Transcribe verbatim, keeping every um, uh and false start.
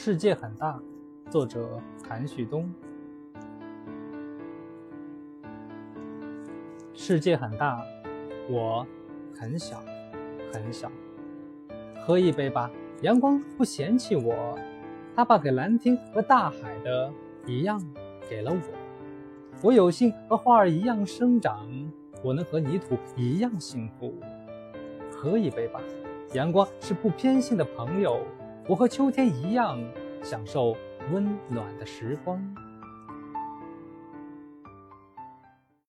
世界很大，作者谭旭东。世界很大，我很小很小。喝一杯吧，阳光不嫌弃我，他把给蓝天和大海的一样给了我。我有幸和花儿一样生长，我能和泥土一样幸福。喝一杯吧，阳光是不偏心的朋友，我和秋天一样享受温暖的时光。